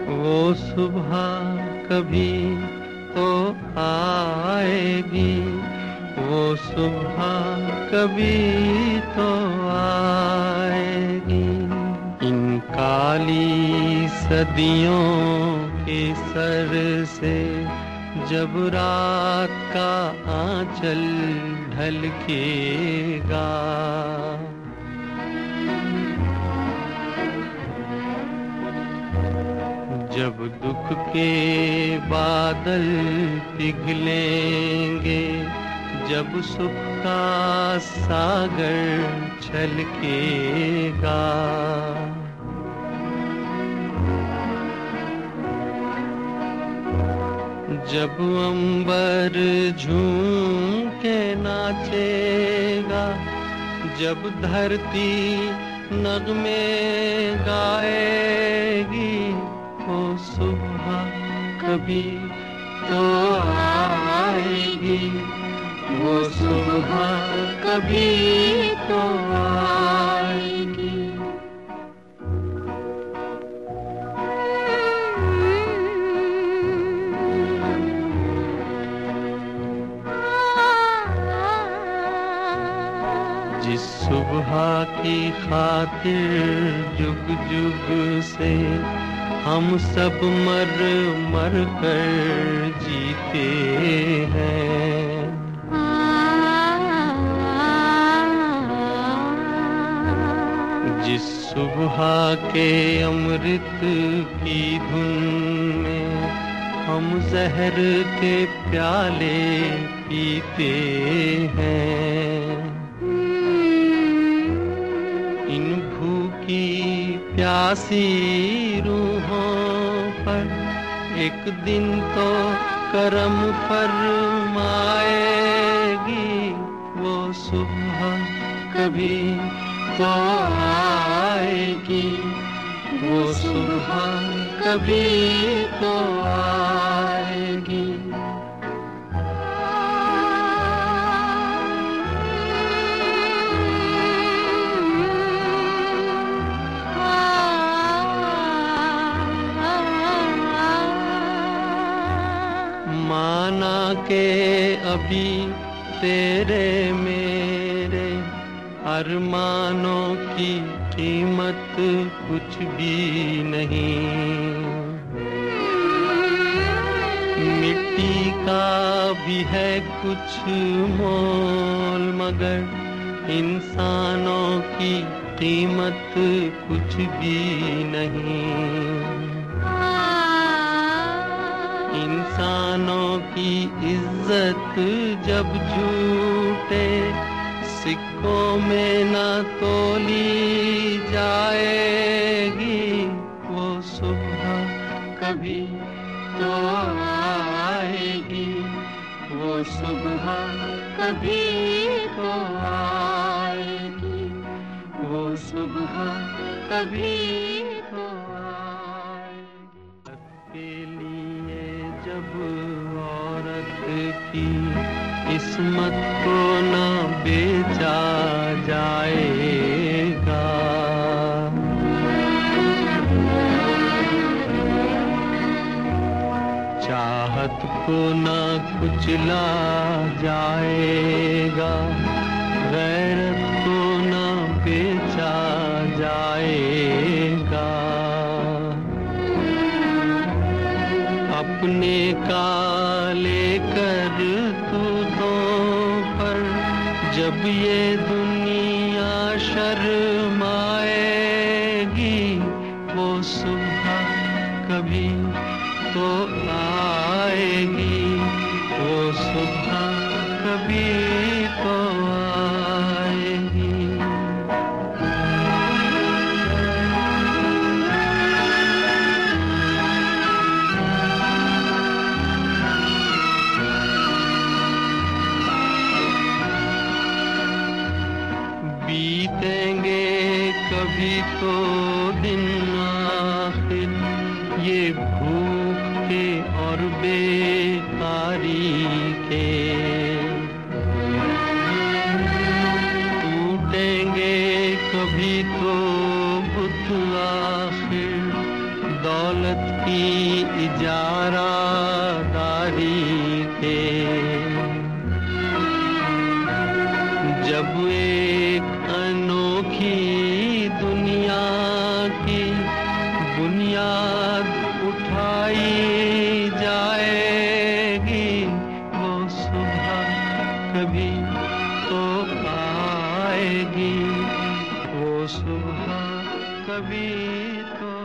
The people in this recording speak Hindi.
वो सुबह कभी तो आएगी, वो सुबह कभी तो आएगी। इन काली सदियों के सर से जब रात का आंचल ढलकेगा, जब दुख के बादल पिघलेंगे, जब सुख का सागर छलकेगा, जब अंबर झूम के नाचेगा, जब धरती नगमे गाएगी, वो सुबह कभी तो आएगी, वो सुबह कभी तो आएगी। जिस सुबह की खातिर जुग जुग से हम सब मर मर कर जीते हैं, जिस सुबह के अमृत की धुन में हम जहर के प्याले पीते हैं, इन भूखी प्यासी रूहों पर एक दिन तो करम फरमाएगी, वो सुबह कभी तो आएगी, वो सुबह कभी तो आएगी। माना के अभी तेरे मेरे अरमानों की कीमत कुछ भी नहीं, मिट्टी का भी है कुछ मोल, मगर इंसानों की कीमत कुछ भी नहीं। इंसानों की इज्जत जब झूठे सिक्कों में न तोली जाएगी, वो सुबह कभी तो आएगी, वो सुबह कभी तो आएगी, वो सुबह कभी तो आएगी। के लिए जब औरत की किस्मत को न बेचा जाएगा, चाहत को न कुचला जाएगा, गैरत को न बेचा जाएगा, अपने काले करतूतों पर जब ये दुनिया शर्माएगी, वो सुबह कभी तो आएगी, वो सुबह कभी तो आएगी। बीतेंगे कभी तो दिन आखिर ये भूख के और बेकारी के, टूटेंगे कभी तो बुत आखिर दौलत की इजारादारी के। जब एक अनोखी दुनिया की बुनियाद उठाई जाएगी, वो सुबह कभी तो आएगी, वो सुबह कभी तो